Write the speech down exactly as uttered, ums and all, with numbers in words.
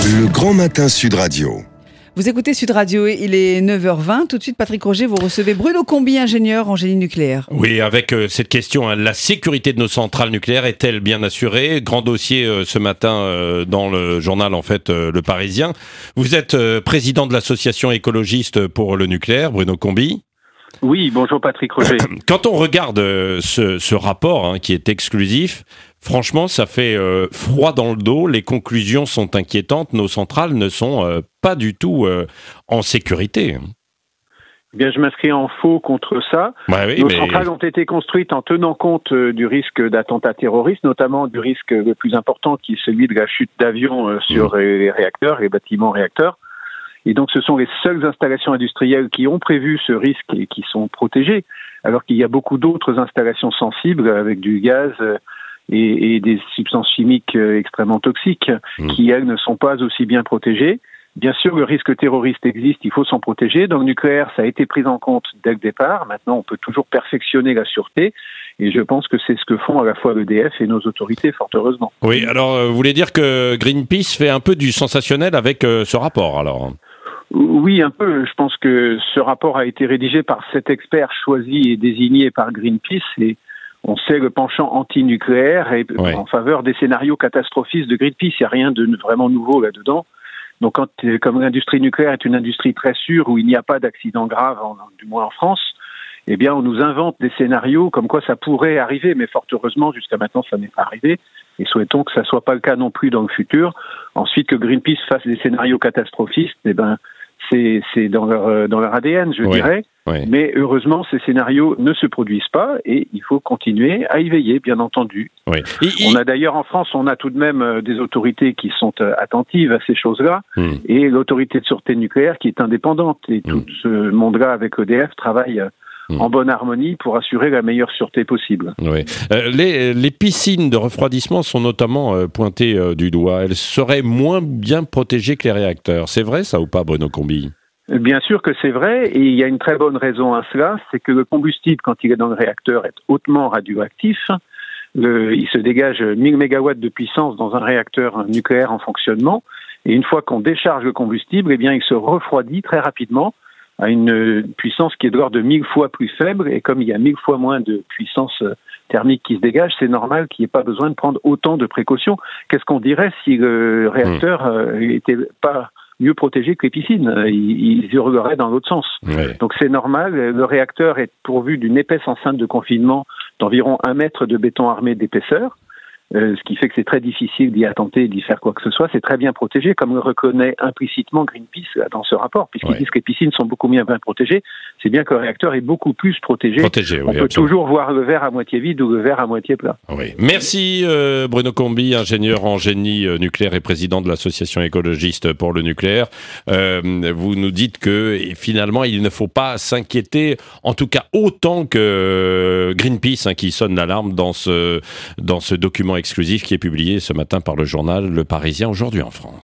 Le Grand Matin Sud Radio. Vous écoutez Sud Radio, il est neuf heures vingt. Tout de suite, Patrick Roger, vous recevez Bruno Combi, ingénieur en génie nucléaire. Oui, avec euh, cette question, hein, la sécurité de nos centrales nucléaires est-elle bien assurée ? Grand dossier euh, ce matin euh, dans le journal, en fait, euh, Le Parisien. Vous êtes euh, président de l'association écologiste pour le nucléaire, Bruno Combi. Oui, bonjour Patrick Roger. Quand on regarde euh, ce, ce rapport hein, qui est exclusif, franchement, ça fait euh, froid dans le dos. Les conclusions sont inquiétantes. Nos centrales ne sont euh, pas du tout euh, en sécurité. Eh bien, je m'inscris en faux contre ça. Ouais, oui, Nos mais... centrales ont été construites en tenant compte euh, du risque d'attentat terroriste, notamment du risque le plus important qui est celui de la chute d'avions euh, sur mmh. les réacteurs, les bâtiments réacteurs. Et donc, ce sont les seules installations industrielles qui ont prévu ce risque et qui sont protégées, alors qu'il y a beaucoup d'autres installations sensibles avec du gaz euh, et, et des substances chimiques euh, extrêmement toxiques mmh. qui, elles, ne sont pas aussi bien protégées. Bien sûr, le risque terroriste existe, il faut s'en protéger. Dans le nucléaire, ça a été pris en compte dès le départ. Maintenant, on peut toujours perfectionner la sûreté. Et je pense que c'est ce que font à la fois l'E D F et nos autorités, fort heureusement. Oui, alors, euh, vous voulez dire que Greenpeace fait un peu du sensationnel avec euh, ce rapport, alors ? Oui, un peu. Je pense que ce rapport a été rédigé par sept experts choisis et désignés par Greenpeace. Et on sait le penchant anti-nucléaire et ouais. en faveur des scénarios catastrophistes de Greenpeace. Il n'y a rien de vraiment nouveau là-dedans. Donc, quand, comme l'industrie nucléaire est une industrie très sûre où il n'y a pas d'accident grave, en, du moins en France, eh bien, on nous invente des scénarios comme quoi ça pourrait arriver, mais fort heureusement, jusqu'à maintenant, ça n'est pas arrivé. Et souhaitons que ça soit pas le cas non plus dans le futur. Ensuite, que Greenpeace fasse des scénarios catastrophistes, eh ben, c'est, c'est dans leur, dans leur A D N, je oui. dirais. Oui. Mais heureusement, ces scénarios ne se produisent pas et il faut continuer à y veiller, bien entendu. Oui. Et, on a d'ailleurs en France, on a tout de même des autorités qui sont attentives à ces choses-là mm. et l'autorité de sûreté nucléaire qui est indépendante. Et mm. tout ce monde-là avec E D F travaille en bonne harmonie pour assurer la meilleure sûreté possible. Oui. Euh, les, les piscines de refroidissement sont notamment euh, pointées euh, du doigt. Elles seraient moins bien protégées que les réacteurs. C'est vrai ça ou pas, Bruno Combi ? Bien sûr que c'est vrai, et il y a une très bonne raison à cela, c'est que le combustible, quand il est dans le réacteur, est hautement radioactif. Le, il se dégage mille mégawatts de puissance dans un réacteur nucléaire en fonctionnement, et une fois qu'on décharge le combustible, eh bien, il se refroidit très rapidement à une puissance qui est de l'ordre de mille fois plus faible, et comme il y a mille fois moins de puissance thermique qui se dégage, c'est normal qu'il n'y ait pas besoin de prendre autant de précautions. Qu'est-ce qu'on dirait si le réacteur n'était mmh. pas mieux protégé que les piscines? Ils, ils hurleraient dans l'autre sens. Ouais. Donc c'est normal, le réacteur est pourvu d'une épaisse enceinte de confinement d'environ un mètre de béton armé d'épaisseur. Euh, ce qui fait que c'est très difficile d'y attenter et d'y faire quoi que ce soit. C'est très bien protégé, comme le reconnaît implicitement Greenpeace dans ce rapport, puisqu'ils ouais. disent que les piscines sont beaucoup bien protégées. C'est bien que le réacteur est beaucoup plus protégé. protégé On oui, peut absolument. toujours voir le verre à moitié vide ou le verre à moitié plat. Oui. Merci euh, Bruno Combi, ingénieur en génie euh, nucléaire et président de l'association écologiste pour le nucléaire. Euh, vous nous dites que et finalement il ne faut pas s'inquiéter, en tout cas autant que Greenpeace hein, qui sonne l'alarme dans ce, dans ce document exclusif qui est publié ce matin par le journal Le Parisien aujourd'hui en France.